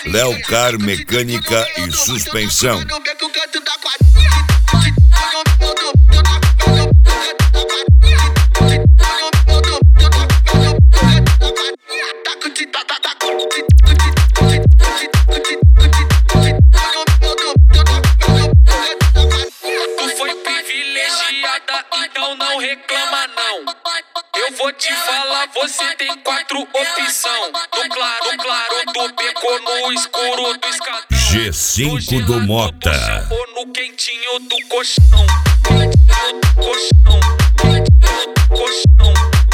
Léo Car Mecânica e Suspensão. Tu foi privilegiada, então não reclama não. Eu vou te falar, você tem 4 opção. Do claro, do beco, no escuro do escadão. G5 do Mota. Ou no quentinho do colchão. Colchão, colchão,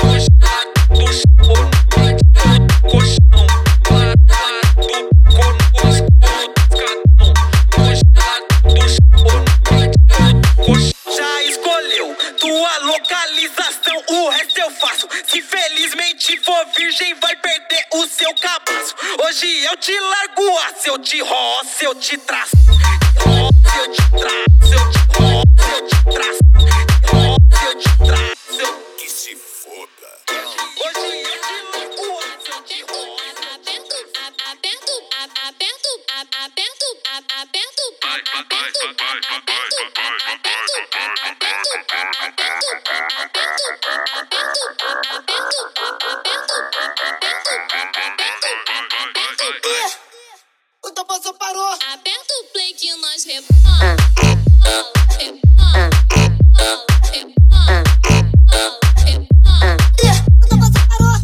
já escolheu tua localização, o resto eu faço. Se felizmente for virgem, vai perder o seu cabaço. Hoje eu te largo a, se eu te roço, se eu te traço. Se eu te traço, se eu te roço, se eu te traço. Se eu te traço, Que se foda. hoje eu te largo a, se eu te roço. O Toposo parou. Aperta o play que nós rebola. O Toposo parou.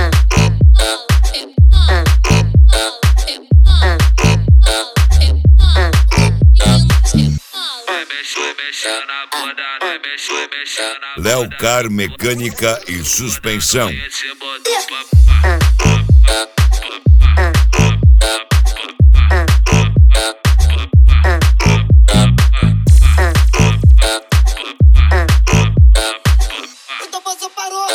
Léo Car Mecânica e Suspensão. O Toposo parou.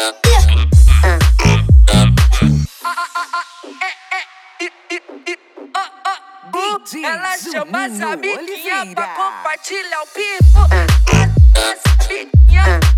Ela chama as amiguinhas pra compartilhar o pico. As amiguinhas